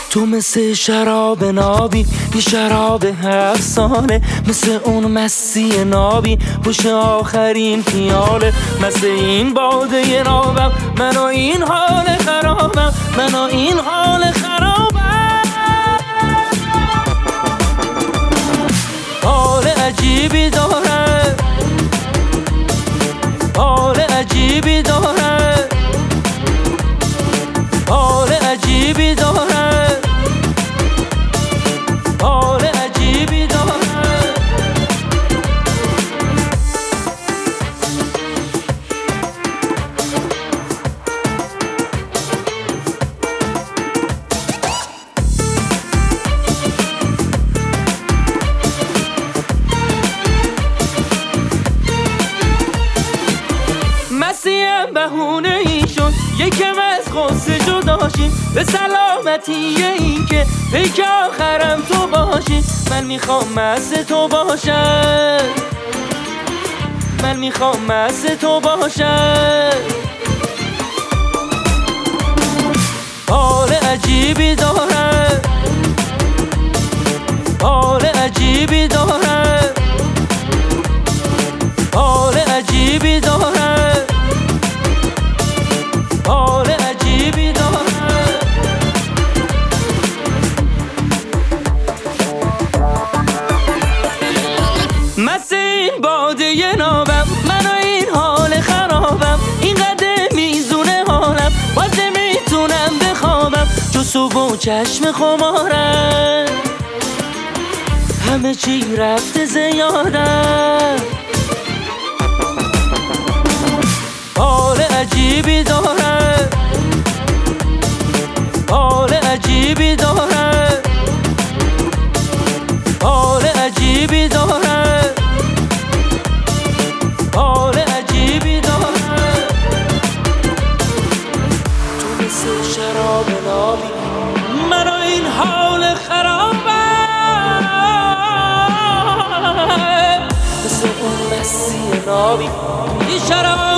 تو مثل شراب نابی، یه شراب 7 ساله، مثل اون مسی نابی پشت آخرین پیاله. مثل این باده نابم، من و این حال خرابم، من و این حال خرابم. حال عجیبی داره، حال عجیبی داره، حال عجیبی داره، حال عجیبی داره. مسیحم بهونه ای شد یکم از غصه جداشیم، به سلامتی این که پیک آخرم تو باشی. من میخوام مست تو باشم، من میخوام مست تو باشم. حال عجیبی داره، حال عجیبی داره، حال عجیبی داره، حال عجیبی داره. مثل این باده نابم، من و این حال خرابم. اینقدر میزونه حالم، باز نمیتونم بخوابم. جو صبح و چشم خمارم، همه چی رفته زیادم. حال عجیبی داره، حال عجیبی داره، حال عجیبی داره، حال عجیبی داره. تو مثل شراب نابی، من و این حال خرابم. مثل اون مسی نابی، یه شراب